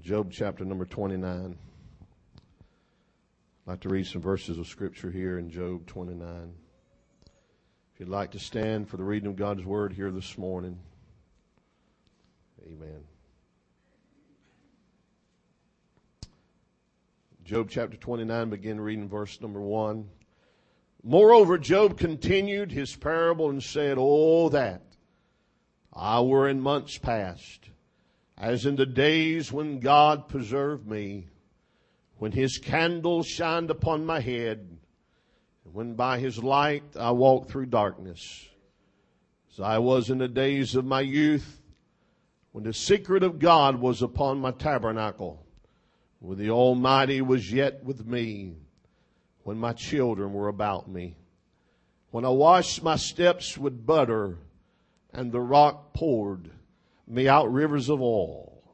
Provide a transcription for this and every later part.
Job chapter number 29. I'd like to read some verses of Scripture here in Job 29. If you'd like to stand for the reading of God's Word here this morning. Amen. Job chapter 29, begin reading verse number 1. Moreover, Job continued his parable and said, "Oh, that I were in months past, as in the days when God preserved me, when his candle shined upon my head, and when by his light I walked through darkness, as I was in the days of my youth, when the secret of God was upon my tabernacle, when the Almighty was yet with me, when my children were about me, when I washed my steps with butter, and the rock poured me out rivers of oil."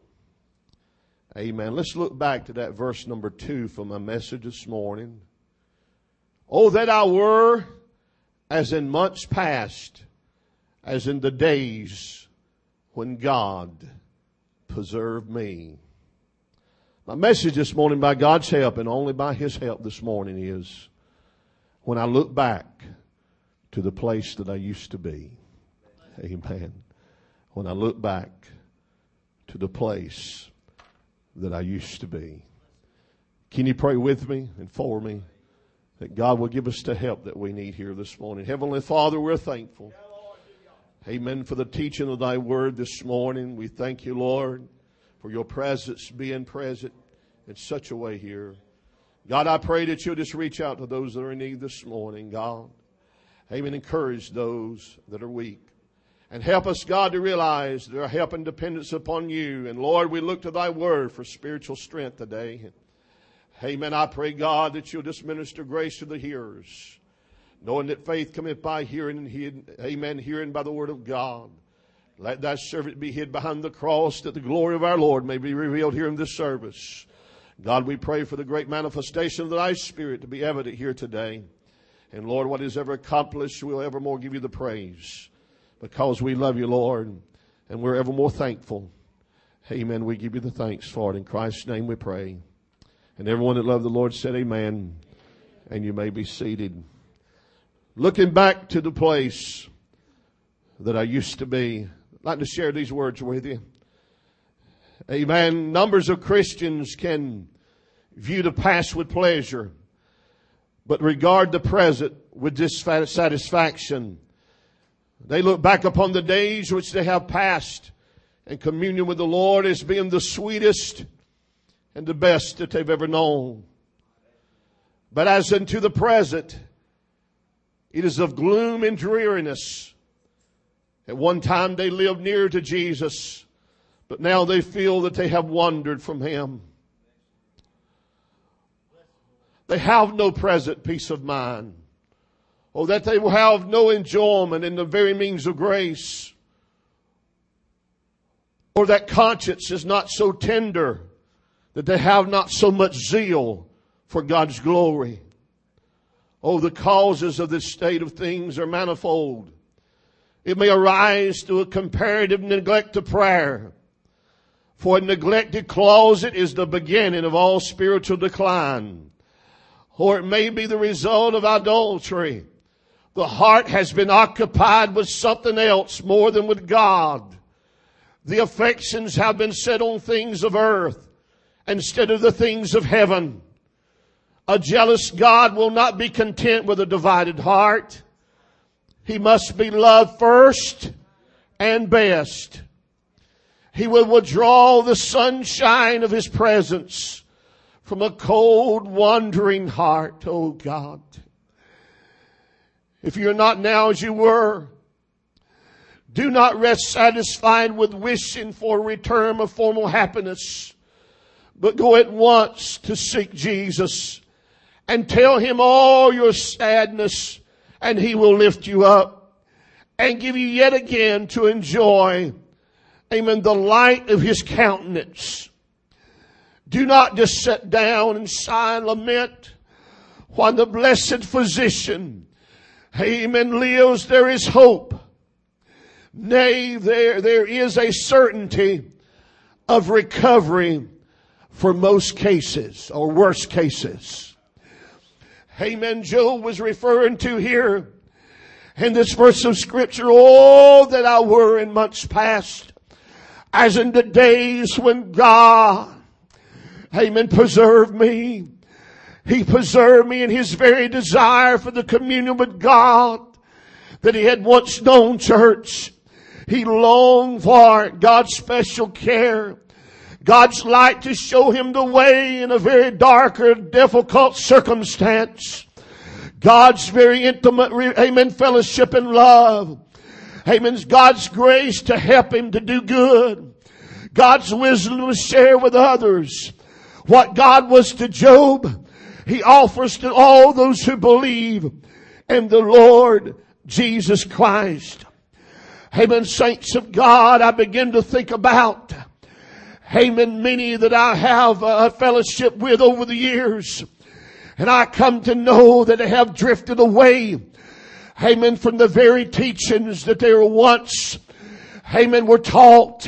Amen. Let's look back to that verse number 2 for my message this morning. "Oh, that I were as in months past, as in the days when God preserved me." My message this morning, by God's help and only by his help this morning, is when I look back to the place that I used to be. Amen. When I look back to the place that I used to be. Can you pray with me and for me that God will give us the help that we need here this morning? Heavenly Father, we're thankful. Amen. For the teaching of thy word this morning. We thank you, Lord, for your presence being present in such a way here. God, I pray that you'll just reach out to those that are in need this morning, God. Amen. Encourage those that are weak. And help us, God, to realize that our help and dependence upon you. And Lord, we look to thy word for spiritual strength today. Amen. I pray, God, that you'll just minister grace to the hearers, knowing that faith cometh by hearing, and hearing by the word of God. Let thy servant be hid behind the cross, that the glory of our Lord may be revealed here in this service. God, we pray for the great manifestation of thy Spirit to be evident here today. And Lord, what is ever accomplished, we'll evermore give you the praise. Because we love you, Lord, and we're ever more thankful. Amen. We give you the thanks for it. In Christ's name we pray. And everyone that loved the Lord said amen. And you may be seated. Looking back to the place that I used to be, I'd like to share these words with you. Amen. Numbers of Christians can view the past with pleasure, but regard the present with dissatisfaction. They look back upon the days which they have passed and communion with the Lord as being the sweetest and the best that they've ever known. But as into the present, it is of gloom and dreariness. At one time they lived near to Jesus, but now they feel that they have wandered from him. They have no present peace of mind. Oh, that they will have no enjoyment in the very means of grace. Or that conscience is not so tender that they have not so much zeal for God's glory. Oh, the causes of this state of things are manifold. It may arise through a comparative neglect of prayer. For a neglected closet is the beginning of all spiritual decline. Or it may be the result of idolatry. The heart has been occupied with something else more than with God. The affections have been set on things of earth instead of the things of heaven. A jealous God will not be content with a divided heart. He must be loved first and best. He will withdraw the sunshine of his presence from a cold, wandering heart. Oh God. If you're not now as you were, do not rest satisfied with wishing for a return of formal happiness, but go at once to seek Jesus and tell him all your sadness, and he will lift you up and give you yet again to enjoy, amen, the light of his countenance. Do not just sit down and sigh and lament while the blessed physician, amen, lives. There is hope. Nay, there is a certainty of recovery for most cases or worst cases. Amen. Job was referring to here in this verse of Scripture, oh, that I were in months past, as in the days when God, amen, preserved me. He preserved me in His very desire for the communion with God that He had once known, church. He longed for God's special care, God's light to show him the way in a very dark or difficult circumstance. God's very intimate, amen, fellowship and love. Amen. God's grace to help him to do good. God's wisdom to share with others. What God was to Job, He offers to all those who believe in the Lord Jesus Christ. Amen. Saints of God, I begin to think about, amen, many that I have a fellowship with over the years. And I come to know that they have drifted away, amen, from the very teachings that they were once, amen, were taught.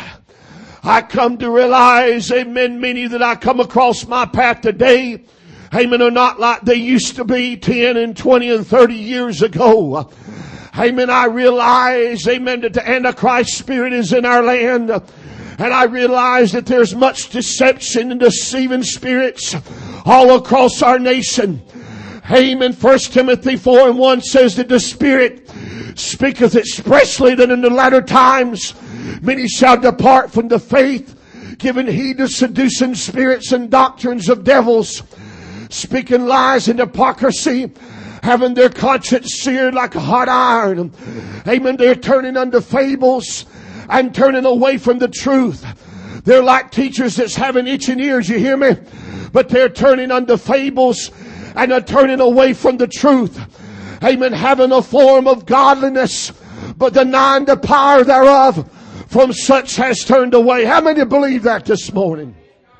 I come to realize, amen, many that I come across my path today, amen, are not like they used to be 10 and 20 and 30 years ago. Amen. I realize, amen, that the Antichrist spirit is in our land. And I realize that there's much deception and deceiving spirits all across our nation. Amen. 1 Timothy 4:1 says that the Spirit speaketh expressly that in the latter times many shall depart from the faith, giving heed to seducing spirits and doctrines of devils, speaking lies and hypocrisy, having their conscience seared like a hot iron. Amen. They're turning unto fables and turning away from the truth. They're like teachers that's having itching ears, you hear me? But they're turning unto fables and are turning away from the truth. Amen. Having a form of godliness, but denying the power thereof. From such has turned away. How many believe that this morning?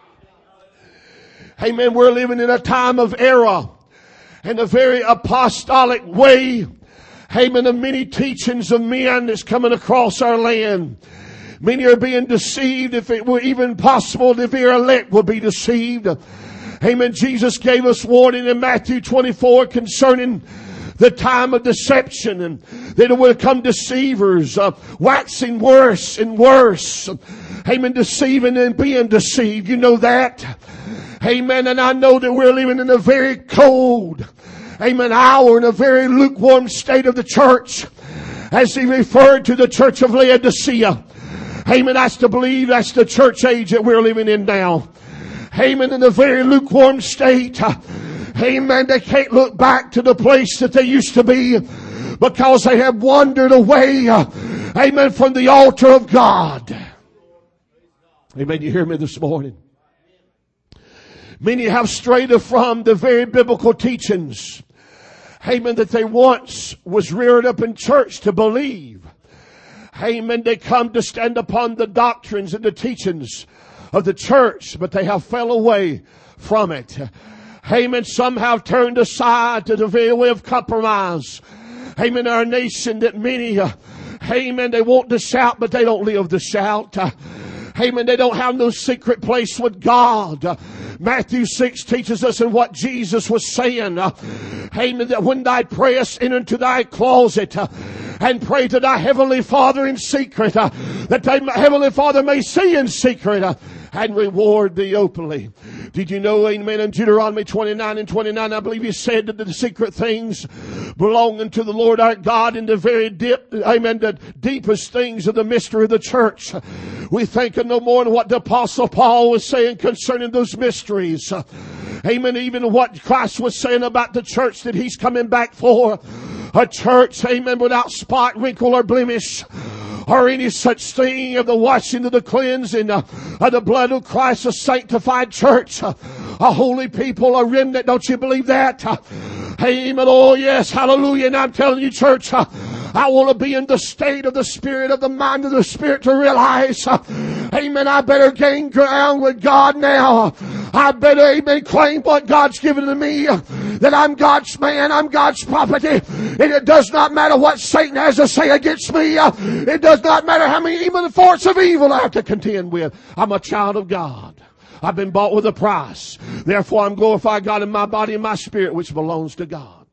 Amen. We're living in a time of error and a very apostolic way. Amen. Of many teachings of men that's coming across our land. Many are being deceived. If it were even possible, if their elect will be deceived. Amen. Jesus gave us warning in Matthew 24 concerning the time of deception, and that it would come deceivers, waxing worse and worse. Amen. Deceiving and being deceived. You know that. Amen. And I know that we're living in a very cold, amen, hour, in a very lukewarm state of the church. As He referred to the church of Laodicea. Amen. That's to believe that's the church age that we're living in now. Amen. In a very lukewarm state. Amen. They can't look back to the place that they used to be because they have wandered away. Amen. From the altar of God. Amen. You hear me this morning? Many have strayed from the very biblical teachings. Amen. That they once was reared up in church to believe. Amen. They come to stand upon the doctrines and the teachings of the church, but they have fell away from it. Amen. Some have turned aside to the very way of compromise. Amen. Our nation that many, amen, they want to shout, but they don't live to shout. Amen. They don't have no secret place with God. Matthew 6 teaches us in what Jesus was saying. Amen. That when thou prayest, enter into thy closet and pray to thy heavenly Father in secret, that thy heavenly Father may see in secret and reward thee openly. Did you know, amen, in Deuteronomy 29 and 29, I believe He said that the secret things belong unto the Lord our God in the very deep, amen, the deepest things of the mystery of the church. We think of no more than what the Apostle Paul was saying concerning those mysteries. Amen. Even what Christ was saying about the church that He's coming back for. A church, amen, without spot, wrinkle, or blemish, or any such thing, of the washing of the cleansing of the blood of Christ, a sanctified church, a holy people, a remnant. Don't you believe that? Amen. Oh yes, hallelujah. And I'm telling you, church, I want to be in the state of the Spirit, of the mind of the Spirit, to realize, amen, I better gain ground with God now. I better, amen, claim what God's given to me, that I'm God's man, I'm God's property. And it does not matter what Satan has to say against me. It does not matter how many even forces of evil I have to contend with. I'm a child of God. I've been bought with a price. Therefore, I'm glorifying God in my body and my spirit, which belongs to God.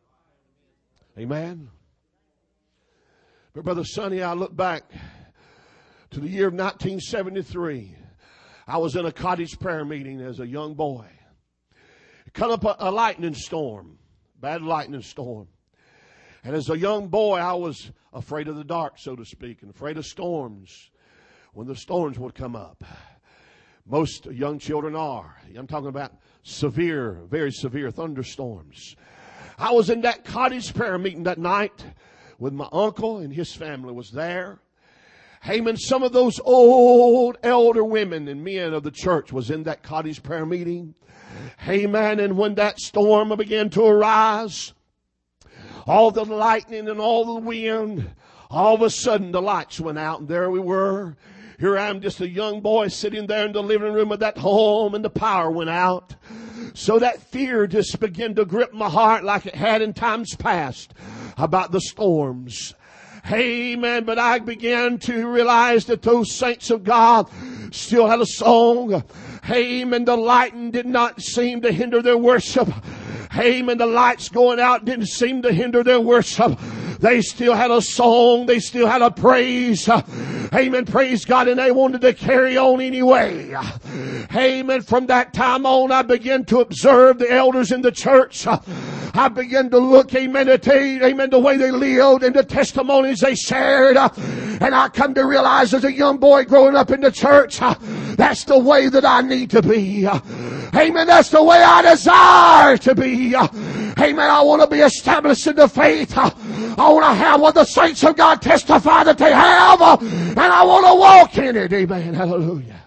Amen. But Brother Sonny, I look back to the year of 1973. I was in a cottage prayer meeting as a young boy. It come up a lightning storm, bad lightning storm. And as a young boy, I was afraid of the dark, so to speak, and afraid of storms when the storms would come up. Most young children are. I'm talking about severe, very severe thunderstorms. I was in that cottage prayer meeting that night with my uncle, and his family was there. Amen. Some of those old elder women and men of the church was in that cottage prayer meeting. Amen. And when that storm began to arise, all the lightning and all the wind, all of a sudden the lights went out, and there we were. Here I am, just a young boy sitting there in the living room of that home, and the power went out. So that fear just began to grip my heart like it had in times past about the storms. Amen. But I began to realize that those saints of God still had a song. Amen. The lightning did not seem to hinder their worship. Amen. The lights going out didn't seem to hinder their worship. They still had a song. They still had a praise. Amen. Praise God. And they wanted to carry on anyway. Amen. From that time on, I began to observe the elders in the church. I began to look, amen, amen, the way they lived and the testimonies they shared. And I come to realize as a young boy growing up in the church, that's the way that I need to be. Amen. That's the way I desire to be. Amen. I want to be established in the faith. I want to have what the saints of God testify that they have. And I want to walk in it. Amen. Hallelujah.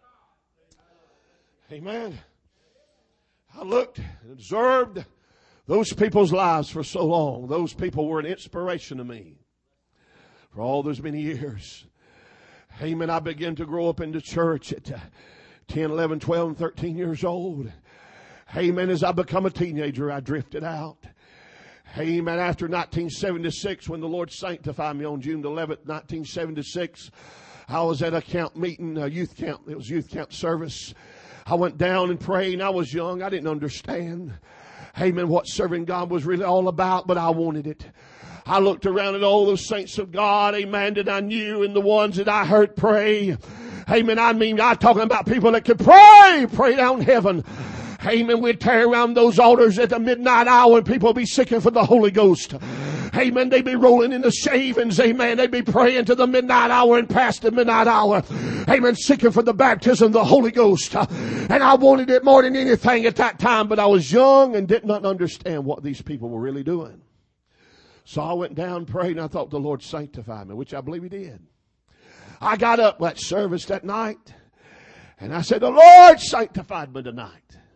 Amen. I looked and observed those people's lives for so long. Those people were an inspiration to me for all those many years. Amen. I began to grow up in the church at 10, 11, 12, and 13 years old. Amen. As I become a teenager, I drifted out. Amen. After 1976, when the Lord sanctified me on June 11th, 1976, I was at a camp meeting, a youth camp. It was youth camp service. I went down and prayed, and I was young. I didn't understand, amen, what serving God was really all about, but I wanted it. I looked around at all those saints of God, amen, that I knew and the ones that I heard pray. Amen. I'm talking about people that could pray down heaven. Amen. We'd tear around those altars at the midnight hour and people would be seeking for the Holy Ghost. Amen. They'd be rolling in the shavings. Amen. They'd be praying to the midnight hour and past the midnight hour. Amen. Seeking for the baptism of the Holy Ghost. And I wanted it more than anything at that time, but I was young and did not understand what these people were really doing. So I went down and prayed, and I thought the Lord sanctified me, which I believe He did. I got up that service that night, and I said, the Lord sanctified me tonight.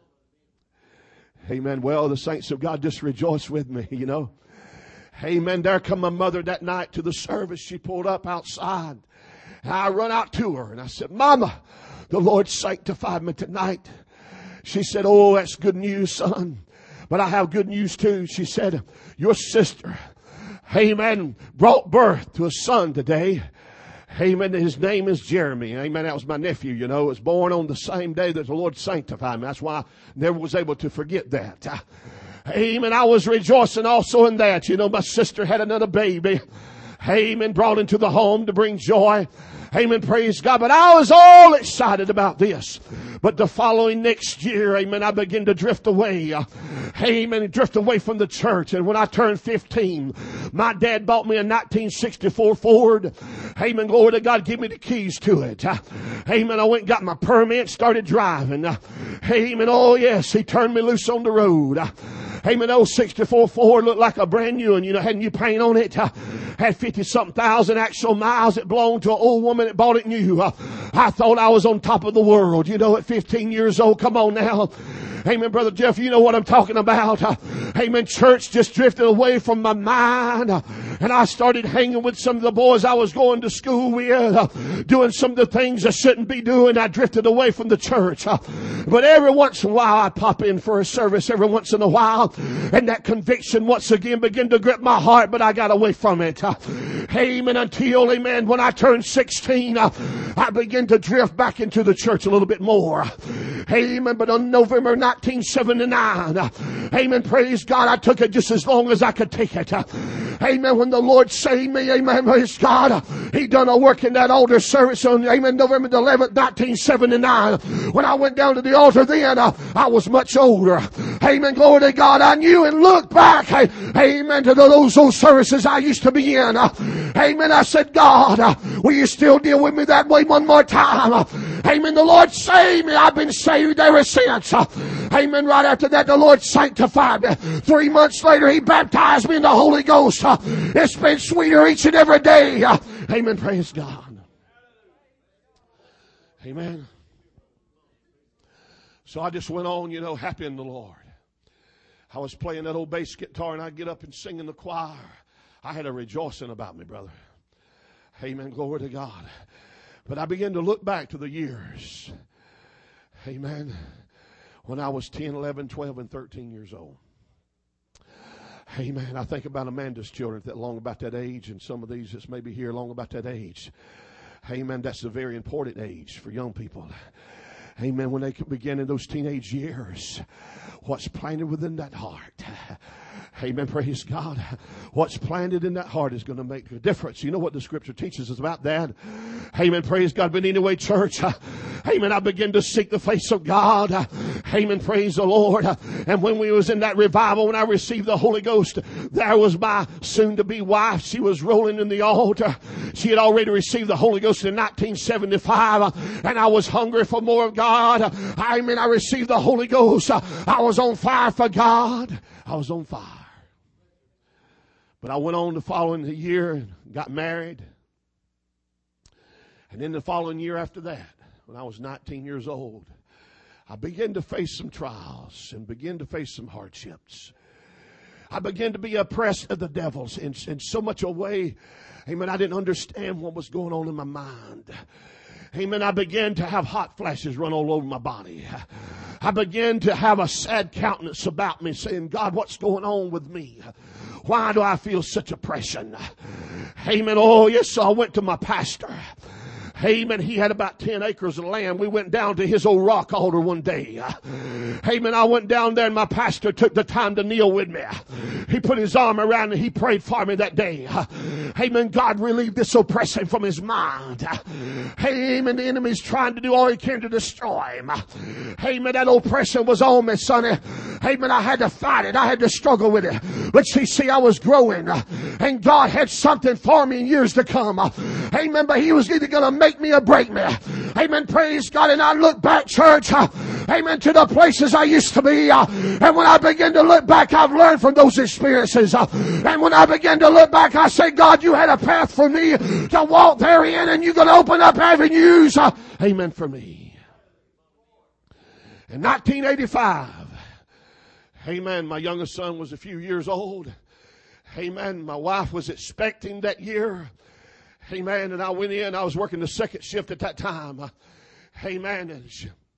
Amen. Well, the saints of God just rejoiced with me, you know. Amen. There come my mother that night to the service. She pulled up outside. And I run out to her and I said, Mama, the Lord sanctified me tonight. She said, oh, that's good news, son. But I have good news too. She said, your sister, amen, brought birth to a son today. Amen. His name is Jeremy. Amen. That was my nephew, you know. He was born on the same day that the Lord sanctified me. That's why I never was able to forget that. Amen. I was rejoicing also in that. You know, my sister had another baby. Amen. Brought into the home to bring joy. Amen. Praise God. But I was all excited about this. But the following next year, amen, I began to drift away. Amen. Drift away from the church. And when I turned 15, my dad bought me a 1964 Ford. Amen. Glory to God. Give me the keys to it. Amen. I went and got my permit, started driving. Amen. Oh, yes. He turned me loose on the road. Amen. Old 64 Ford looked like a brand new one. You know, had new paint on it. Had 50-something thousand actual miles. It belonged to an old woman that bought it new. I thought I was on top of the world. You know, at 15 years old. Come on now. Amen, Brother Jeff, you know what I'm talking about. Amen, church just drifted away from my mind. And I started hanging with some of the boys I was going to school with, doing some of the things I shouldn't be doing. I drifted away from the church. But every once in a while I pop in for a service every once in a while. And that conviction once again began to grip my heart, but I got away from it. Amen. Until, amen, when I turned 16, I began to drift back into the church a little bit more. Amen. But on November 1979, amen, praise God, I took it just as long as I could take it. Amen. When the Lord saved me, amen, praise God, He done a work in that altar service on, amen, November the 11th, 1979. When I went down to the altar then, I was much older. Amen. Glory to God. I knew and looked back, amen, to those services I used to be in. Amen. I said, God, will you still deal with me that way one more time? Amen. The Lord saved me. I've been saved ever since. Amen. Right after that, the Lord sanctified me. 3 months later, He baptized me in the Holy Ghost. It's been sweeter each and every day. Amen. Praise God. Amen. So I just went on, happy in the Lord. I was playing that old bass guitar and I'd get up and sing in the choir. I had a rejoicing about me, brother. Amen. Glory to God. But I began to look back to the years. Amen. When I was 10, 11, 12, and 13 years old. Amen. I think about Amanda's children that long about that age, and some of these that's maybe here long about that age. Amen. That's a very important age for young people. Amen. When they begin in those teenage years, what's planted within that heart. Amen. Praise God. What's planted in that heart is going to make a difference. You know what the scripture teaches us about that? Amen. Praise God. But anyway, church, amen, I began to seek the face of God. Amen. Praise the Lord. And when we was in that revival, when I received the Holy Ghost, there was my soon-to-be wife. She was rolling in the altar. She had already received the Holy Ghost in 1975. And I was hungry for more of God. Amen. I received the Holy Ghost. I was on fire for God. I was on fire. But I went on the following year and got married. And then the following year after that, when I was 19 years old, I began to face some trials and began to face some hardships. I began to be oppressed of the devils in so much a way, amen, I didn't understand what was going on in my mind. Amen. I began to have hot flashes run all over my body. I began to have a sad countenance about me saying, God, what's going on with me? Why do I feel such oppression? Amen. Oh, yes, so I went to my pastor. Amen. He had about 10 acres of land. We went down to his old rock altar one day. Amen. I went down there and my pastor took the time to kneel with me. He put his arm around me. He prayed for me that day. Amen. God relieved this oppression from his mind. Amen. The enemy's trying to do all he can to destroy him. Amen. That oppression was on me, sonny. Amen. I had to fight it. I had to struggle with it. But see, I was growing. And God had something for me in years to come. Amen. But He was either going to make me or break me. Amen. Praise God. And I look back, church, amen, to the places I used to be. And when I begin to look back, I've learned from those experiences. And when I begin to look back, I say, God, you had a path for me to walk therein, and you're going to open up avenues. Amen. For me. In 1985, amen, my youngest son was a few years old. Amen. My wife was expecting that year. Amen. And I went in. I was working the second shift at that time. Amen. And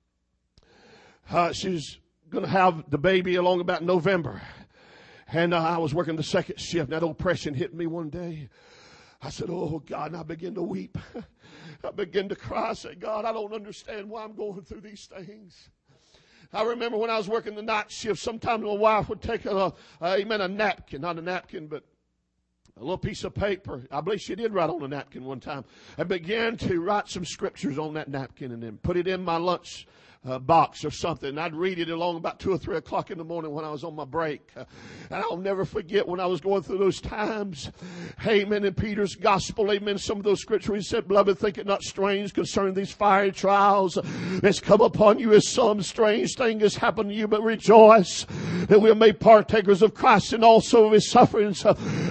she was going to have the baby along about November. And I was working the second shift. That oppression hit me one day. I said, oh, God. And I began to weep. I began to cry. I said, God, I don't understand why I'm going through these things. I remember when I was working the night shift, sometimes my wife would take a napkin, not a napkin, but a little piece of paper. I believe she did write on a napkin one time. I began to write some scriptures on that napkin and then put it in my lunch box or something. I'd read it along about 2 or 3 o'clock in the morning when I was on my break. And I'll never forget when I was going through those times. Amen. In Peter's gospel, amen, some of those scriptures, he said, beloved, think it not strange concerning these fiery trials that's come upon you, as some strange thing has happened to you, but rejoice that we are made partakers of Christ and also of His sufferings.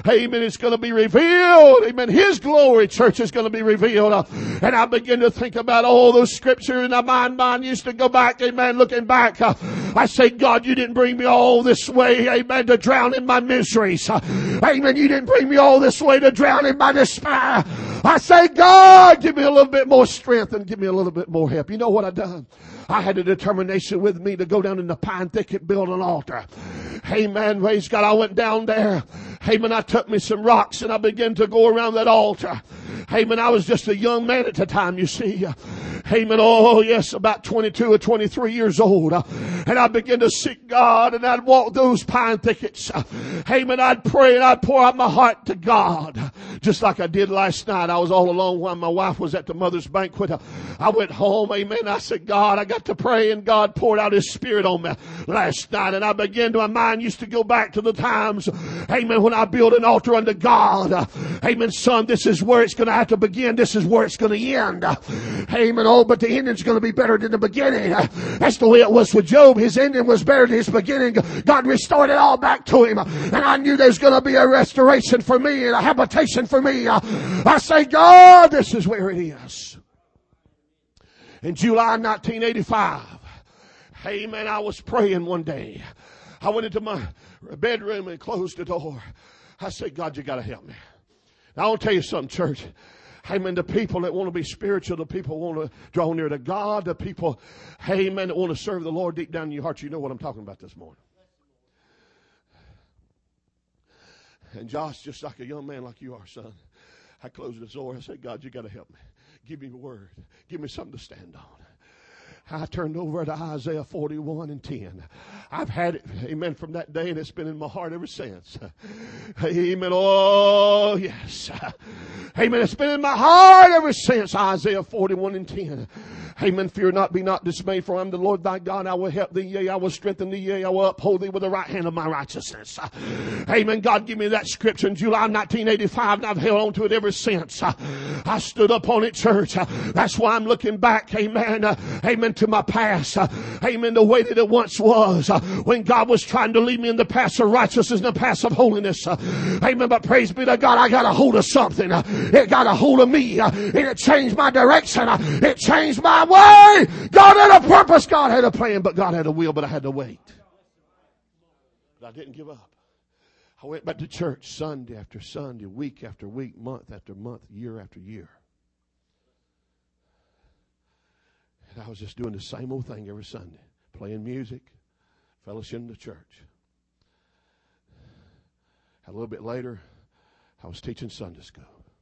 Amen. It's going to be revealed. Amen. His glory, church, is going to be revealed. And I begin to think about all those scriptures, and my mind used to go back. Amen. Looking back, I say, God, you didn't bring me all this way. Amen. To drown in my miseries. Amen. You didn't bring me all this way to drown in my despair. I say, God, give me a little bit more strength and give me a little bit more help. You know what I done? I had a determination with me to go down in the pine thicket, build an altar. Amen. Praise God. I went down there. Amen. I took me some rocks and I began to go around that altar. Amen. I was just a young man at the time, you see. Amen. Oh, yes, about 22 or 23 years old. And I began to seek God, and I'd walk those pine thickets. Amen. I'd pray and I'd pour out my heart to God. Just like I did last night. I was all alone while my wife was at the mother's banquet. I went home. Amen. I said, God, I got to pray, and God poured out His Spirit on me last night. And I began to, my mind used to go back to the times, amen, when I built an altar unto God. Amen. Son, this is where it's going to have to begin. This is where it's going to end. Amen. Oh, but the ending's going to be better than the beginning. That's the way it was with Job. His ending was better than his beginning. God restored it all back to him. And I knew there's going to be a restoration for me and a habitation for me. I say, God, this is where it is. In July 1985, amen, I was praying one day. I went into my bedroom and closed the door. I said, God, you got to help me. Now, I want to tell you something, church. Amen. The people that want to be spiritual, the people want to draw near to God, the people, amen, that want to serve the Lord deep down in your heart. You know what I'm talking about this morning. And Josh, just like a young man like you are, son, I closed the door. I said, God, you got to help me. Give me a word. Give me something to stand on. I turned over to Isaiah 41 and 10. I've had it, amen, from that day, and it's been in my heart ever since. Amen. Oh, yes. Amen. It's been in my heart ever since. Isaiah 41 and 10. Amen. Fear not, be not dismayed, for I am the Lord thy God. I will help thee, yea, I will strengthen thee, yea, I will uphold thee with the right hand of my righteousness. Amen. God, give me that scripture in July 1985, and I've held on to it ever since. I stood up on it, church. That's why I'm looking back, amen, amen, to my past. Amen. The way that it once was, when God was trying to lead me in the path of righteousness and the path of holiness. Amen. But praise be to God, I got a hold of something. It got a hold of me. And it changed my direction. It changed my way. God had a purpose. God had a plan, but God had a will, but I had to wait. But I didn't give up. I went back to church Sunday after Sunday, week after week, month after month, year after year. And I was just doing the same old thing every Sunday. Playing music, fellowship in the church. A little bit later, I was teaching Sunday school.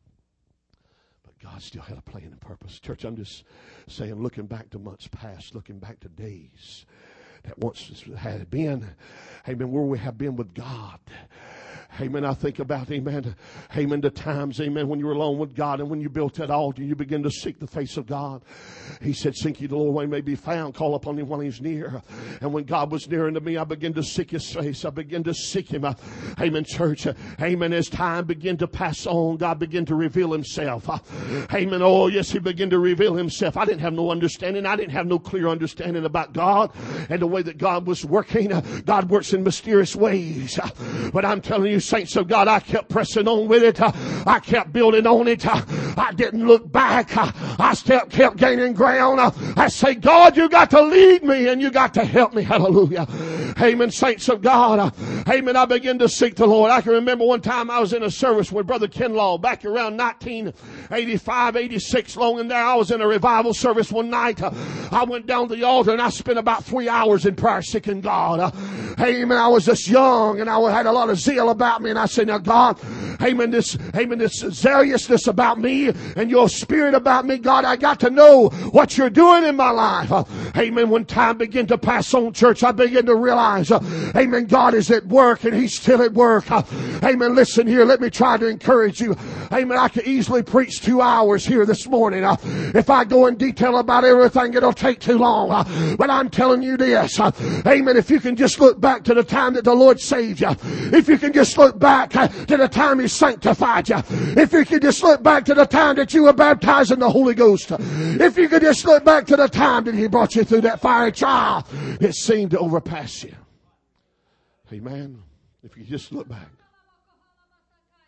But God still had a plan and purpose. Church, I'm just saying, looking back to months past, looking back to days that once had been, amen, where we have been with God. Amen. I think about, amen, the times, amen, when you were alone with God and when you built that altar, you begin to seek the face of God. He said, seek ye the Lord while he may be found, call upon him while he's near. And when God was near unto me, I began to seek his face. I began to seek him. Amen, church. Amen. As time began to pass on, God began to reveal himself. Amen. Oh, yes, he began to reveal himself. I didn't have no understanding. I didn't have no clear understanding about God and the way that God was working. God works in mysterious ways. But I'm telling you, saints of God, I kept pressing on with it. I kept building on it. I didn't look back. I still kept gaining ground. I say, God, you got to lead me and you got to help me. Hallelujah. Amen, saints of God. Amen. I began to seek the Lord. I can remember one time I was in a service with Brother Kinlaw back around 1985, 86, long in there. I was in a revival service one night. I went down to the altar and I spent about 3 hours in prayer seeking God. Amen. I was just young and I had a lot of zeal about me, and I said, now God, amen, this zealousness about me and your spirit about me, God, I got to know what you're doing in my life. Amen. When time began to pass on, church, I began to realize, amen, God is at work and he's still at work. Amen. Listen here, let me try to encourage you. Amen. I could easily preach 2 hours here this morning. If I go in detail about everything, it'll take too long. But I'm telling you this, amen, if you can just look back to the time that the Lord saved you, if you can just look back to the time he sanctified you, if you can just look back to the time that you were baptized in the Holy Ghost, if you could just look back to the time that he brought you through that fiery trial, it seemed to overpass you. Amen. If you just look back.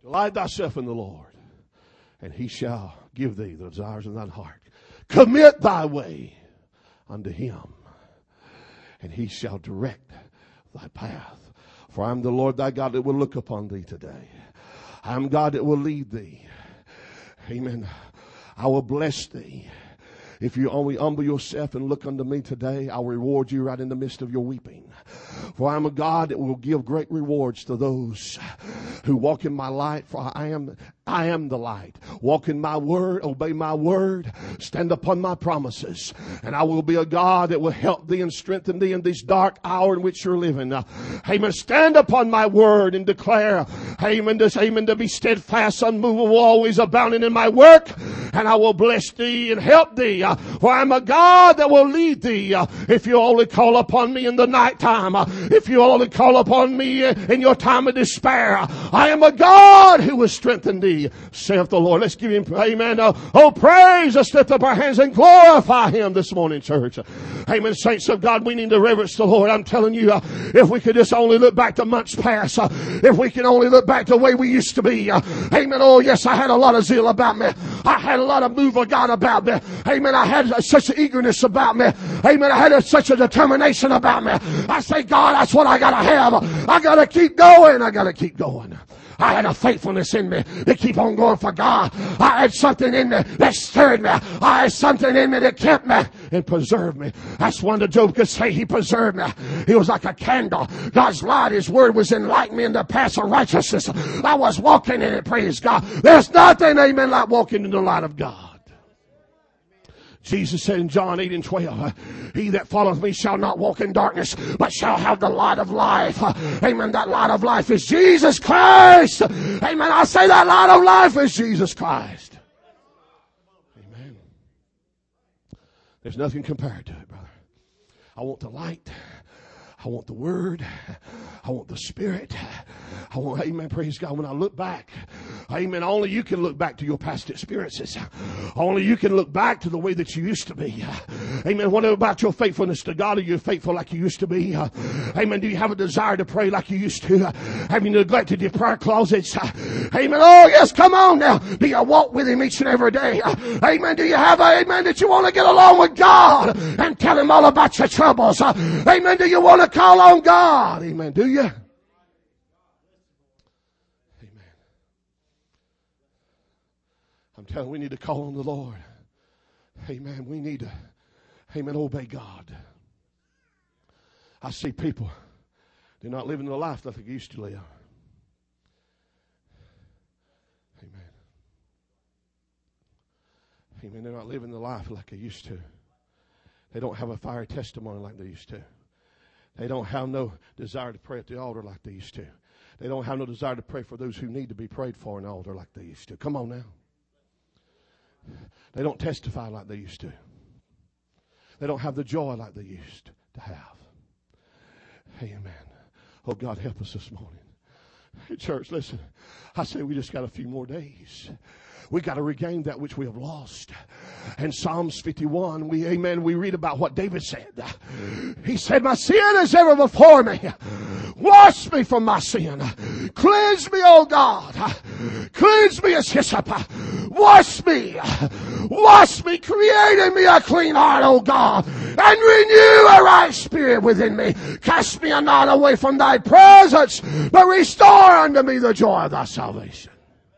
Delight thyself in the Lord, and he shall give thee the desires of thine heart. Commit thy way unto him, and he shall direct thy path. For I am the Lord thy God that will look upon thee today. I am God that will lead thee. Amen. I will bless thee. If you only humble yourself and look unto me today, I'll reward you right in the midst of your weeping. For I am a God that will give great rewards to those who walk in my light. For I am the light. Walk in my word, obey my word, stand upon my promises. And I will be a God that will help thee and strengthen thee in this dark hour in which you're living. Amen. Stand upon my word and declare, amen, to be steadfast, unmovable, always abounding in my work. And I will bless thee and help thee. For I'm a God that will lead thee. If you only call upon me in the nighttime. If you only call upon me in your time of despair. I am a God who will strengthen thee, saith the Lord. Let's give him, amen. Oh, praise. Let's lift up our hands and glorify him this morning, church. Amen. Saints of God, we need to reverence the Lord. I'm telling you, if we could just only look back to months past, if we can only look back to the way we used to be. Amen. Oh, yes, I had a lot of zeal about me. I had a lot of move of God about me. Amen. I had such an eagerness about me. Amen. I had such a determination about me. I say, God, that's what I gotta have. I gotta keep going. I gotta keep going. I had a faithfulness in me to keep on going for God. I had something in me that stirred me. I had something in me that kept me and preserved me. That's one that Job could say, he preserved me. He was like a candle. God's light, his word was enlightening me in the path of righteousness. I was walking in it, praise God. There's nothing, amen, like walking in the light of God. Jesus said in John 8:12, he that followeth me shall not walk in darkness, but shall have the light of life. Amen. That light of life is Jesus Christ. Amen. I say that light of life is Jesus Christ. Amen. There's nothing compared to it, brother. I want the light. I want the word. I want the spirit. I want, amen, praise God. When I look back, amen, only you can look back to your past experiences. Only you can look back to the way that you used to be. Amen. What about your faithfulness to God? Are you faithful like you used to be? Amen. Do you have a desire to pray like you used to? Have you neglected your prayer closets? Amen. Oh, yes, come on now. Do you walk with him each and every day? Amen. Do you have, amen, that you want to get along with God and tell him all about your troubles? Amen. Do you want to call on God? Amen. Do you? Amen. I'm telling you, we need to call on the Lord. Amen. We need to, amen, obey God. I see people, they're not living the life that they used to live. Amen. Amen. They're not living the life like they used to. They don't have a fire testimony like they used to. They don't have no desire to pray at the altar like they used to. They don't have no desire to pray for those who need to be prayed for in the altar like they used to. Come on now. They don't testify like they used to. They don't have the joy like they used to have. Amen. Oh, God, help us this morning. Hey, church, listen. I say we just got a few more days. We got to regain that which we have lost. In Psalms 51, we read about what David said. He said, my sin is ever before me. Wash me from my sin. Cleanse me, O God. Cleanse me as hyssop. Wash me. Wash me. Create in me a clean heart, O God. And renew a right spirit within me. Cast me not away from thy presence, but restore unto me the joy of thy salvation.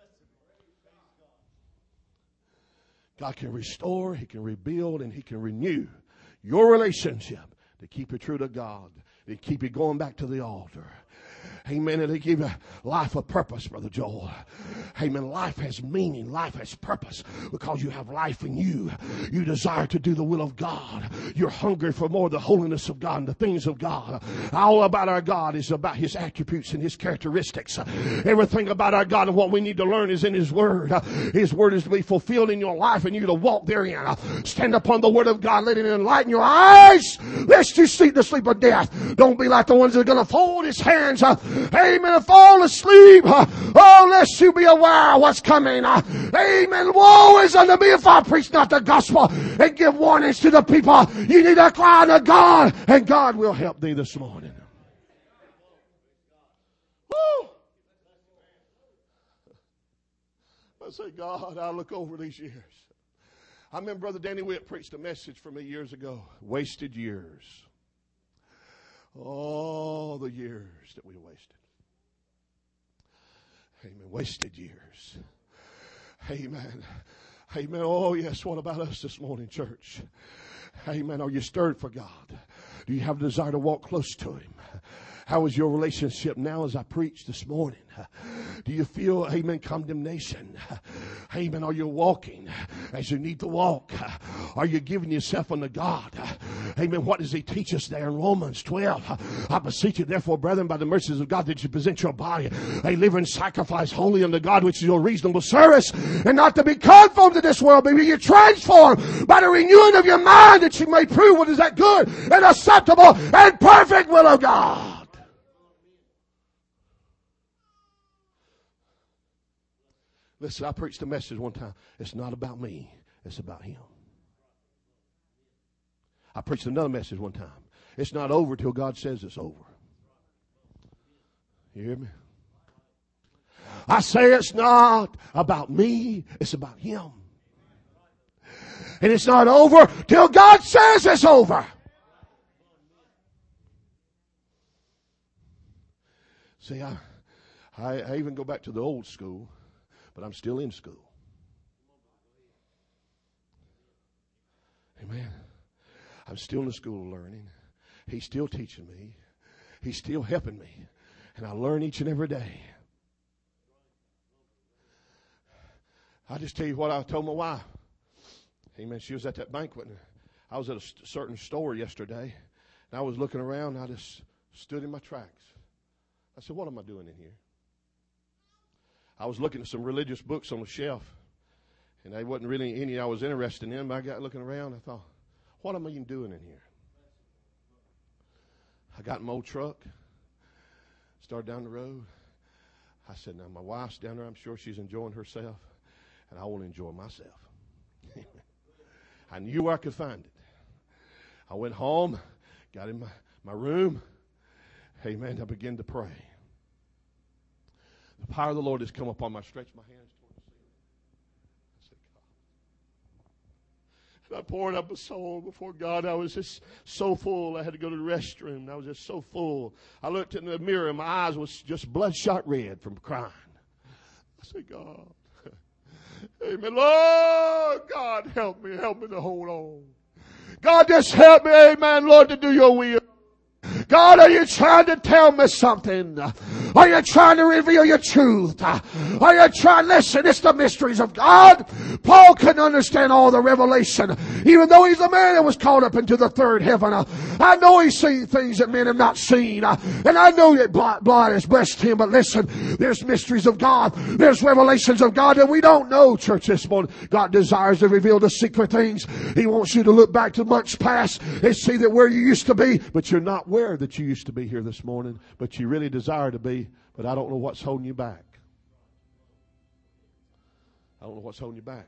God can restore, he can rebuild, and he can renew your relationship to keep it true to God, to keep it going back to the altar. Amen. And they give you life a purpose, Brother Joel. Amen. Life has meaning. Life has purpose because you have life in you. You desire to do the will of God. You're hungry for more of the holiness of God and the things of God. All about our God is about his attributes and his characteristics. Everything about our God and what we need to learn is in his word. His word is to be fulfilled in your life and you to walk therein. Stand upon the word of God. Let it enlighten your eyes, lest you sleep the sleep of death. Don't be like the ones that are going to fold his hands. Amen. And fall asleep. Oh, lest you be aware of what's coming. Amen. Woe is unto me if I preach not the gospel and give warnings to the people. You need to cry to God, and God will help thee this morning. Woo. I say, God, I look over these years. I remember Brother Danny Witt preached a message for me years ago. Wasted years. All the years that we wasted. Amen. Wasted years. Amen. Amen. Oh, yes. What about us this morning, church? Amen. Are you stirred for God? Do you have a desire to walk close to Him? How is your relationship now as I preach this morning? Do you feel, amen, condemnation? Amen. Are you walking as you need to walk? Are you giving yourself unto God? Amen. What does He teach us there in Romans 12? I beseech you, therefore, brethren, by the mercies of God, that you present your body a living sacrifice, holy unto God, which is your reasonable service, and not to be conformed to this world, but be ye transformed by the renewing of your mind, that you may prove what is that good and acceptable and perfect will of God. Listen, I preached a message one time. It's not about me. It's about Him. I preached another message one time. It's not over till God says it's over. You hear me? I say it's not about me. It's about Him. And it's not over till God says it's over. See, I even go back to the old school. But I'm still in school. Amen. I'm still in the school of learning. He's still teaching me. He's still helping me. And I learn each and every day. I just tell you what I told my wife. Amen. She was at that banquet. And I was at a certain store yesterday. And I was looking around. And I just stood in my tracks. I said, what am I doing in here? I was looking at some religious books on the shelf, and there wasn't really any I was interested in, but I got looking around, I thought, what am I even doing in here? I got in my old truck, started down the road. I said, now my wife's down there, I'm sure she's enjoying herself, and I want to enjoy myself. I knew where I could find it. I went home, got in my room, amen, I began to pray. The power of the Lord has come upon me. I stretched my hands toward the ceiling. I said, God. And I poured up a soul before God. I was just so full. I had to go to the restroom. I was just so full. I looked in the mirror and my eyes was just bloodshot red from crying. I said, God. Amen. Lord, God, help me to hold on. God, just help me, amen, Lord, to do your will. God, are you trying to tell me something? Are you trying to reveal your truth? Are you trying? Listen, it's the mysteries of God. Paul couldn't understand all the revelation, even though he's a man that was caught up into the third heaven. I know he's seen things that men have not seen, and I know that blood has blessed him. But listen, there's mysteries of God. There's revelations of God that we don't know, church, this morning. God desires to reveal the secret things. He wants you to look back to months past and see that where you used to be, but you're not where that you used to be here this morning, but you really desire to be, but I don't know what's holding you back. I don't know what's holding you back.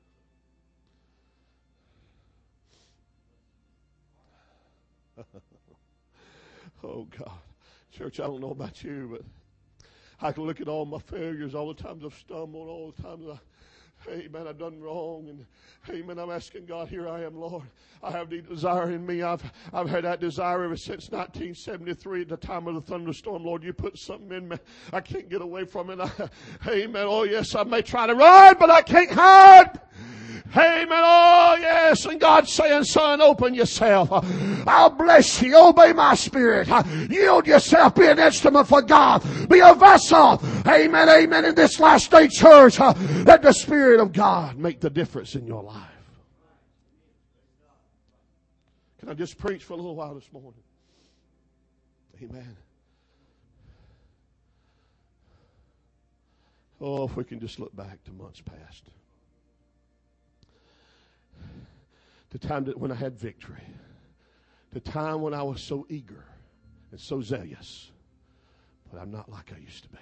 Oh God. Church, I don't know about you, but I can look at all my failures, all the times I've stumbled, all the times amen, I've done wrong, and amen, I'm asking God, here I am, Lord. I have the desire in me. I've had that desire ever since 1973 at the time of the thunderstorm. Lord, you put something in me. I can't get away from it. Amen. Oh, yes, I may try to run, but I can't hide. Amen. Oh, yes. And God's saying, son, open yourself. I'll bless you. Obey my spirit. Yield yourself. Be an instrument for God. Be a vessel. Amen. Amen. In this last day church, let the Spirit of God make the difference in your life. Can I just preach for a little while this morning? Amen. Oh, if we can just look back to months past. The time that when I had victory. The time when I was so eager and so zealous. But I'm not like I used to be.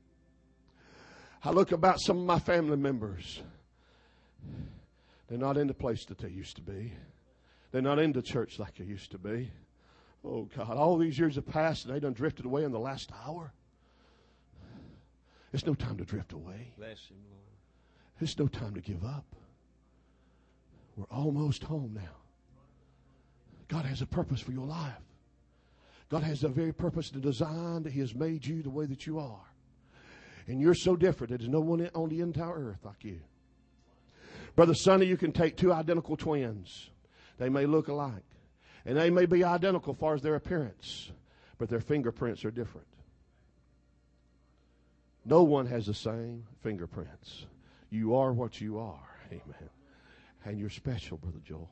I look about some of my family members. They're not in the place that they used to be. They're not in the church like they used to be. Oh, God, all these years have passed and they done drifted away in the last hour. It's no time to drift away. Bless him, Lord. It's no time to give up. We're almost home now. God has a purpose for your life. God has the very purpose and design that He has made you the way that you are. And you're so different. There's no one on the entire earth like you. Brother Sonny, you can take two identical twins. They may look alike. And they may be identical as far as their appearance. But their fingerprints are different. No one has the same fingerprints. You are what you are. Amen. And you're special, Brother Joel.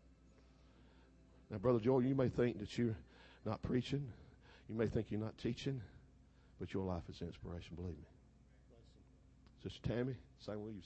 Now, Brother Joel, you may think that you're not preaching. You may think you're not teaching. But your life is inspiration, believe me. Sister Tammy, same with you,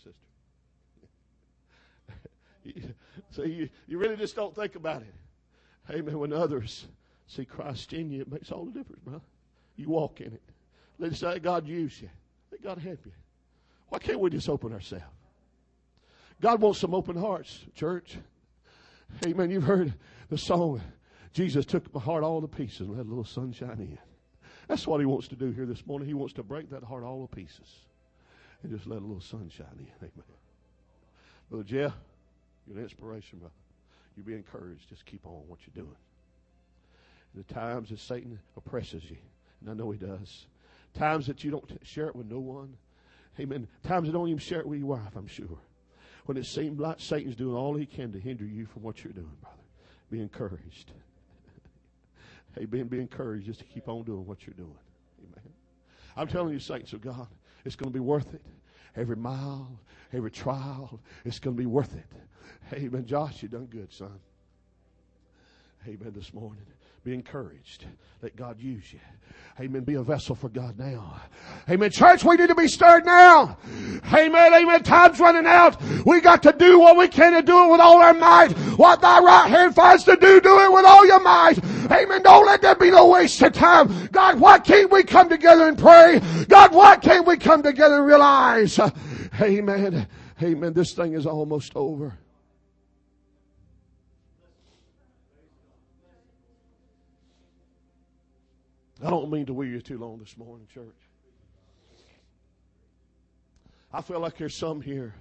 sister. See, you really just don't think about it. Amen. When others see Christ in you, it makes all the difference, brother. You walk in it. Let us say, God use you. Let God help you. Why can't we just open ourselves? God wants some open hearts, church. Amen. You've heard the song, Jesus took my heart all to pieces and let a little sunshine in. That's what He wants to do here this morning. He wants to break that heart all to pieces and just let a little sunshine in. Amen. Brother Jeff, you're an inspiration, brother. You be encouraged. Just keep on what you're doing. The times that Satan oppresses you, and I know he does. Times that you don't share it with no one. Amen. Times you don't even share it with your wife, I'm sure. When it seems like Satan's doing all he can to hinder you from what you're doing, brother. Be encouraged. Amen. Be encouraged just to keep on doing what you're doing. Amen. I'm telling you, saints of God, it's going to be worth it. Every mile, every trial, it's going to be worth it. Amen. Josh, you done good, son. Amen. This morning. Be encouraged. Let God use you. Amen. Be a vessel for God now. Amen. Church, we need to be stirred now. Amen. Amen. Time's running out. We got to do what we can and do it with all our might. What thy right hand finds to do, do it with all your might. Amen. Don't let there be no waste of time. God, why can't we come together and pray? God, why can't we come together and realize? Amen. Amen. This thing is almost over. I don't mean to wear you too long this morning, church. I feel like there's some here.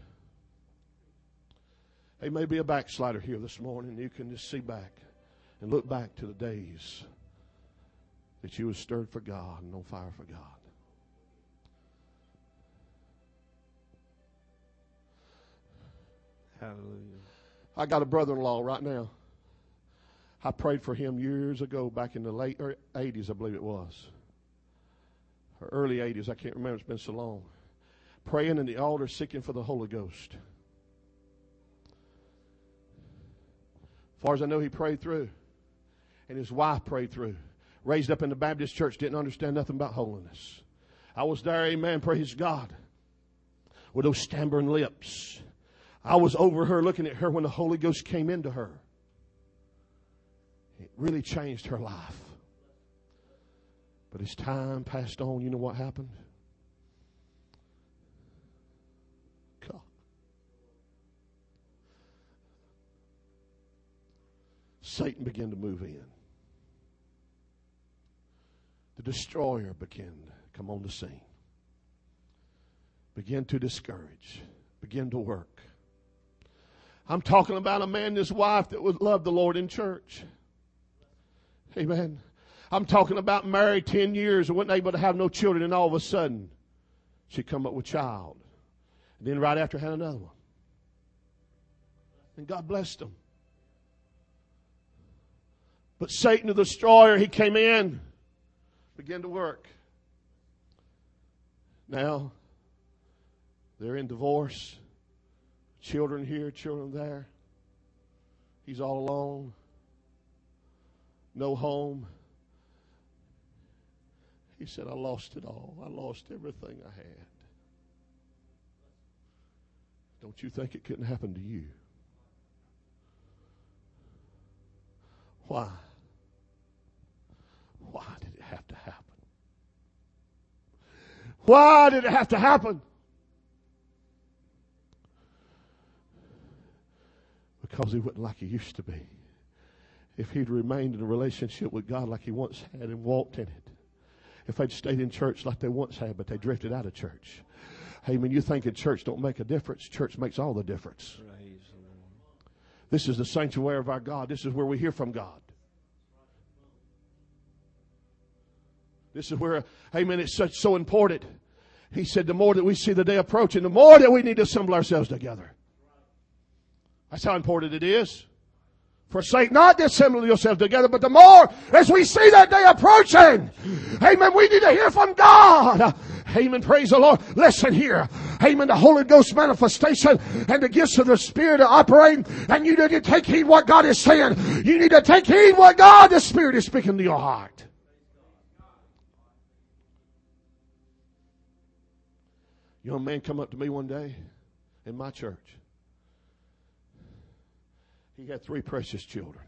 There may be a backslider here this morning. You can just see back and look back to the days that you were stirred for God and on fire for God. Hallelujah. I got a brother-in-law right now. I prayed for him years ago, back in the late 80s, I believe it was. Or early 80s, I can't remember, it's been so long. Praying in the altar, seeking for the Holy Ghost. As far as I know, he prayed through. And his wife prayed through. Raised up in the Baptist church, didn't understand nothing about holiness. I was there, amen, praise God. With those stammering lips. I was over her, looking at her when the Holy Ghost came into her. It really changed her life. But as time passed on, you know what happened? God. Satan began to move in. The destroyer began to come on the scene. Began to discourage. Began to work. I'm talking about a man and his wife that would love the Lord in church. Amen. I'm talking about married 10 years and wasn't able to have no children, and all of a sudden she come up with a child. And then right after had another one. And God blessed them. But Satan the destroyer, he came in, began to work. Now they're in divorce. Children here, children there. He's all alone. No home. He said, I lost it all. I lost everything I had. Don't you think it couldn't happen to you? Why? Why did it have to happen? Why did it have to happen? Because he wasn't like he used to be. If he'd remained in a relationship with God like he once had and walked in it. If they'd stayed in church like they once had, but they drifted out of church. Amen. You thinking church don't make a difference. Church makes all the difference. This is the sanctuary of our God. This is where we hear from God. This is where, amen, it's so important. He said the more that we see the day approaching, the more that we need to assemble ourselves together. That's how important it is. Forsake not to assemble yourselves together, but the more as we see that day approaching, amen, we need to hear from God. Amen, praise the Lord. Listen here. Amen, the Holy Ghost manifestation and the gifts of the Spirit are operating, and you need to take heed what God is saying. You need to take heed what God, the Spirit, is speaking to your heart. Young man come up to me one day in my church. He had 3 precious children.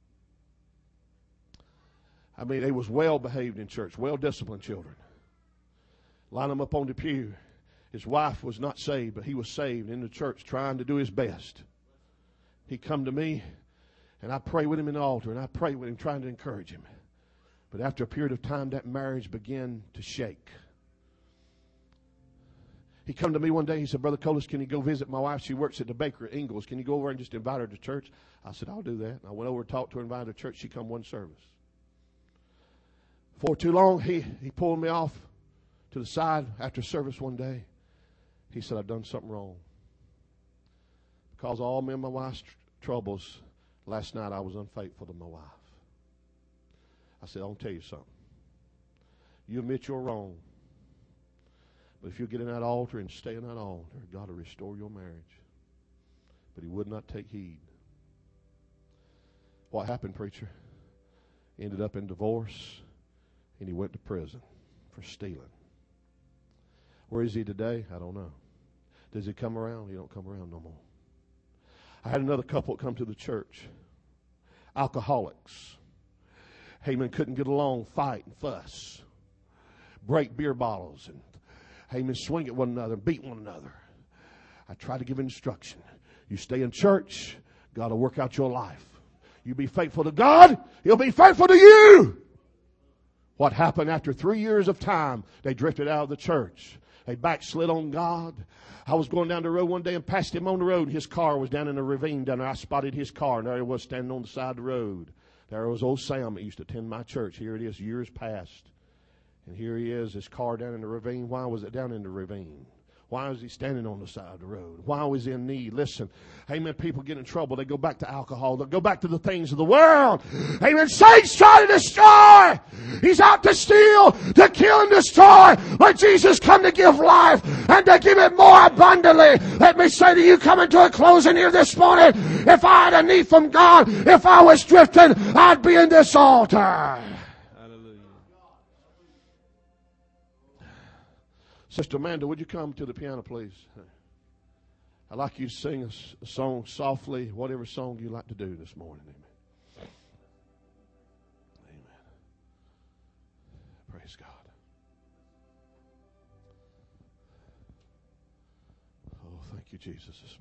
I mean, they was well behaved in church, well disciplined children. Line them up on the pew. His wife was not saved, but he was saved in the church, trying to do his best. He come to me, and I pray with him in the altar, and I pray with him, trying to encourage him. But after a period of time, that marriage began to shake. He come to me one day. He said, Brother Colas, can you go visit my wife? She works at the bakery at Ingalls. Can you go over and just invite her to church? I said, I'll do that. And I went over and talked to her, invited her to church. She come one service. For too long, he pulled me off to the side after service one day. He said, I've done something wrong. Because of all me and my wife's troubles, last night I was unfaithful to my wife. I said, I'll tell you something. You admit you're wrong. But if you get in that altar and stay in that altar, God will restore your marriage. But he would not take heed. What happened, preacher? Ended up in divorce, and he went to prison for stealing. Where is he today? I don't know. Does he come around? He don't come around no more. I had another couple come to the church. Alcoholics. Amen. Couldn't get along, fight and fuss. Break beer bottles and amen, swing at one another, beat one another. I try to give instruction. You stay in church, God will work out your life. You be faithful to God, He'll be faithful to you. What happened after 3 years of time? They drifted out of the church. They backslid on God. I was going down the road one day and passed him on the road. His car was down in a ravine down there. I spotted his car, and there he was standing on the side of the road. There was old Sam that used to attend my church. Here it is, years past. And here he is, his car down in the ravine. Why was it down in the ravine? Why was he standing on the side of the road? Why was he in need? Listen, amen, people get in trouble. They go back to alcohol. They go back to the things of the world. Amen, Satan's trying to destroy. He's out to steal, to kill and destroy. But Jesus come to give life and to give it more abundantly. Let me say to you, coming to a closing here this morning, if I had a need from God, if I was drifting, I'd be in this altar. Sister Amanda, would you come to the piano, please? I'd like you to sing a song softly, whatever song you like to do this morning. Amen. Amen. Praise God. Oh, thank you, Jesus, this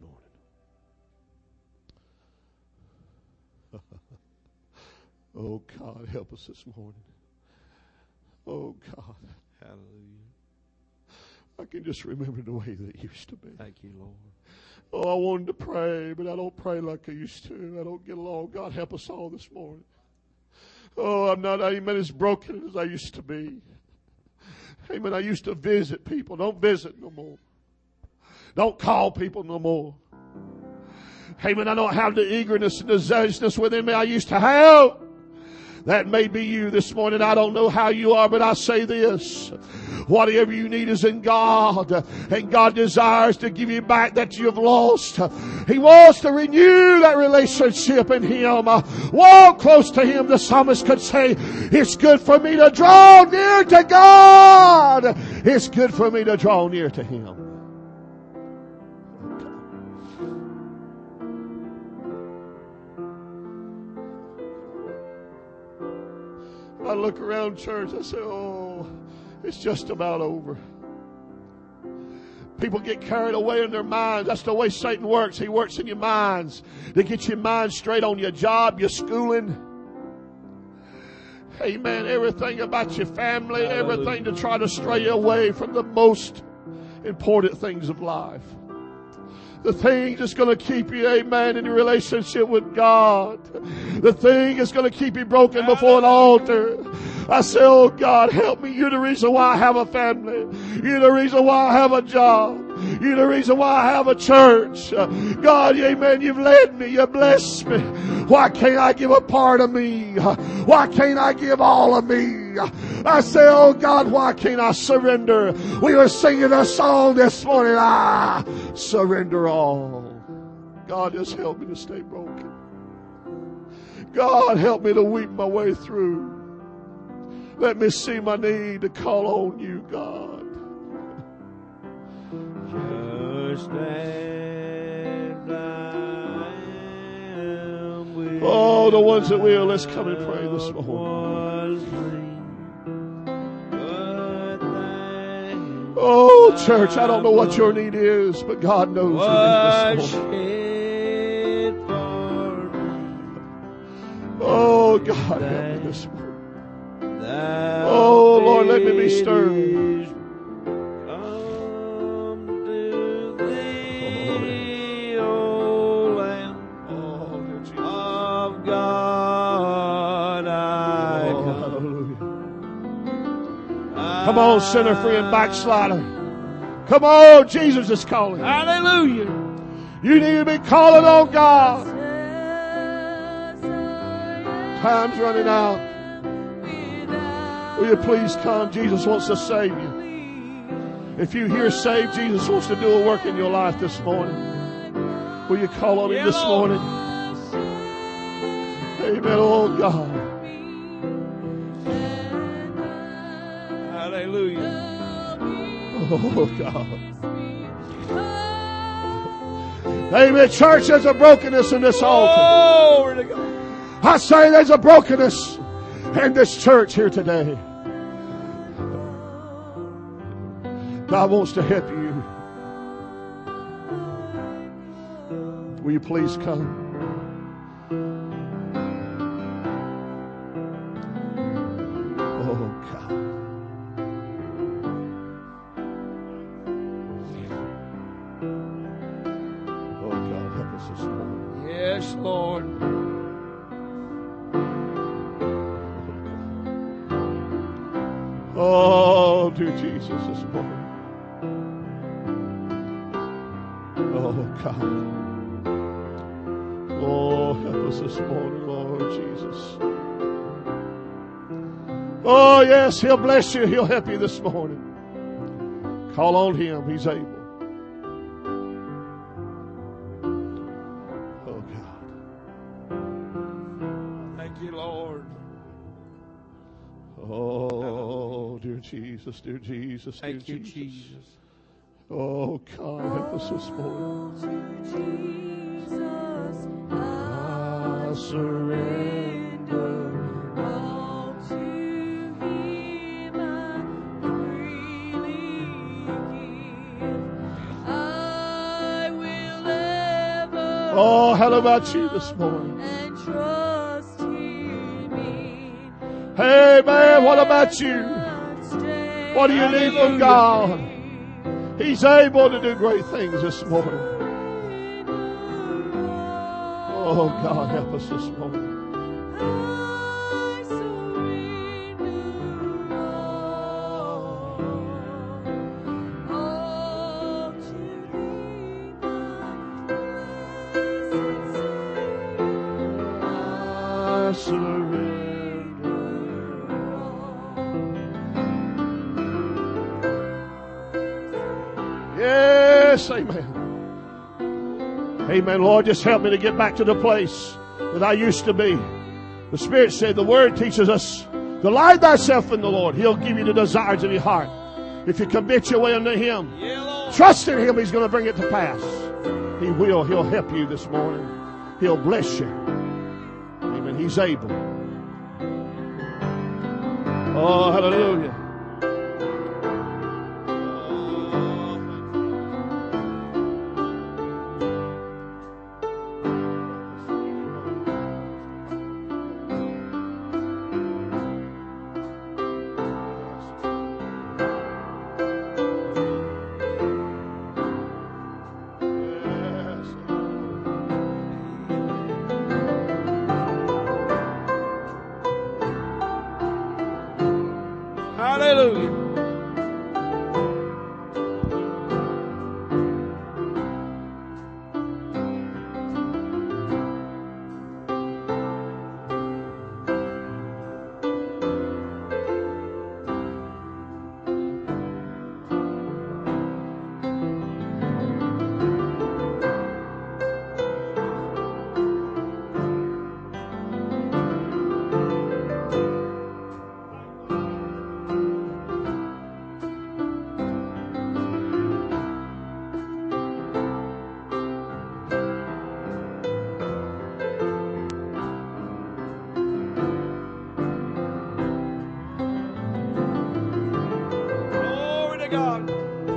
morning. Oh, God, help us this morning. Oh, God. Hallelujah. I can just remember the way that it used to be. Thank you, Lord. Oh, I wanted to pray, but I don't pray like I used to. I don't get along. God, help us all this morning. Oh, I'm not, amen, as broken as I used to be. Amen, I used to visit people. Don't visit no more. Don't call people no more. Amen, I don't have the eagerness and the zealousness within me I used to have. That may be you this morning. I don't know how you are, but I say this. Whatever you need is in God. And God desires to give you back that you've lost. He wants to renew that relationship in Him. Walk close to Him. The psalmist could say, it's good for me to draw near to God. It's good for me to draw near to Him. I look around church, I say, oh, it's just about over. People get carried away in their minds. That's the way Satan works. He works in your minds to get your mind straight on your job, your schooling. Amen. Everything about your family, everything to try to stray you away from the most important things of life. The thing that's going to keep you, amen, in your relationship with God. The thing that's going to keep you broken before an altar. I say, oh God, help me. You're the reason why I have a family. You're the reason why I have a job. You're the reason why I have a church. God, amen, you've led me. You blessed me. Why can't I give a part of me? Why can't I give all of me? I say, oh God, why can't I surrender? We were singing a song this morning. I surrender all. God, just help me to stay broken. God, help me to weep my way through. Let me see my need to call on you, God. Just as I am with Oh, the ones that will, let's come and pray this morning. Oh, church, I don't know what your need is, but God knows your need this morning. Oh, God, help me this morning. Oh, Lord, let me be stirred. Come to thee, O Lamb of God, I come. Come on, sinner free and backslider. Come on, Jesus is calling. Hallelujah. You need to be calling on God. Time's running out. Will you please come? Jesus wants to save you. If you hear saved, Jesus wants to do a work in your life this morning. Will you call on Him this morning? Amen. Oh God. Hallelujah. Oh God. Amen. Church, there's a brokenness in this altar. Glory to God. I say there's a brokenness in this church here today. God wants to help you. Will you please come? Oh God. Oh God, help us this morning. Yes, Lord. Oh, dear Jesus this morning. Oh God. Oh, help us this morning, Lord Jesus. Oh yes, He'll bless you. He'll help you this morning. Call on Him. He's able. Oh God. Thank you, Lord. Oh, dear Jesus, dear Jesus, dear Thank you, Jesus. Jesus. Oh God, help us this morning. I surrender. All to Him I freely give. I will ever Oh, how about you this morning? and trust in me. Hey man, what about you? What do you need from God? He's able to do great things this morning. Oh God, help us this morning. I surrender all to Thee, my I surrender. Yes, amen. Amen. Lord, just help me to get back to the place that I used to be. The Spirit said, the Word teaches us, delight thyself in the Lord. He'll give you the desires of your heart. If you commit your way unto Him, trust in Him, He's going to bring it to pass. He will. He'll help you this morning. He'll bless you. Amen. He's able. Oh, hallelujah. Hallelujah. Glory to God.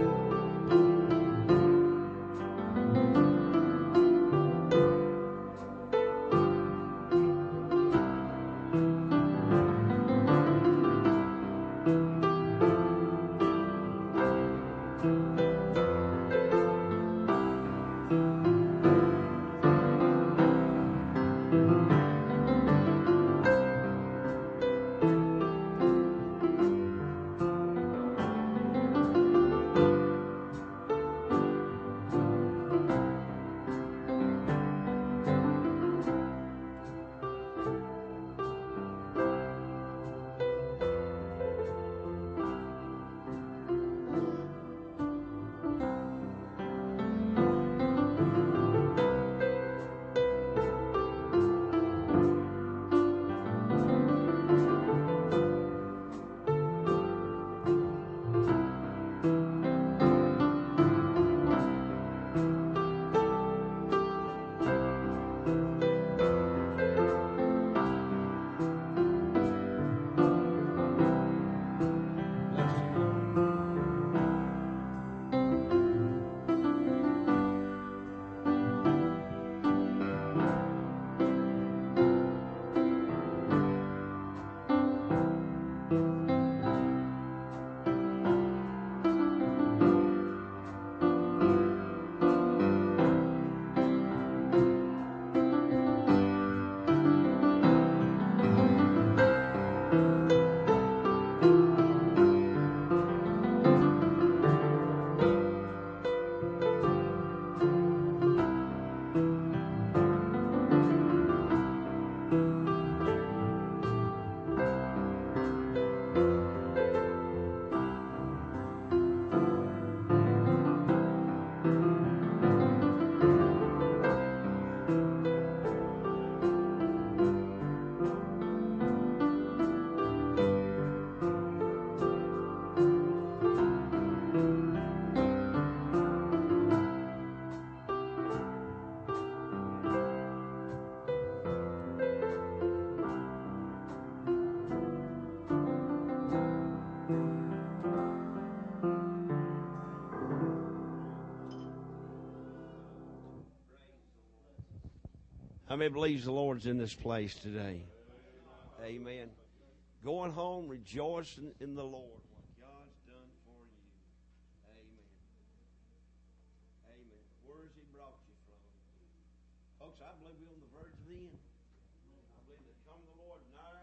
How many believes the Lord's in this place today? Amen. Going home rejoicing in the Lord. What God's done for you. Amen. Amen. Where has He brought you from? Folks, I believe we're on the verge of the end. I believe the coming of the Lord nigh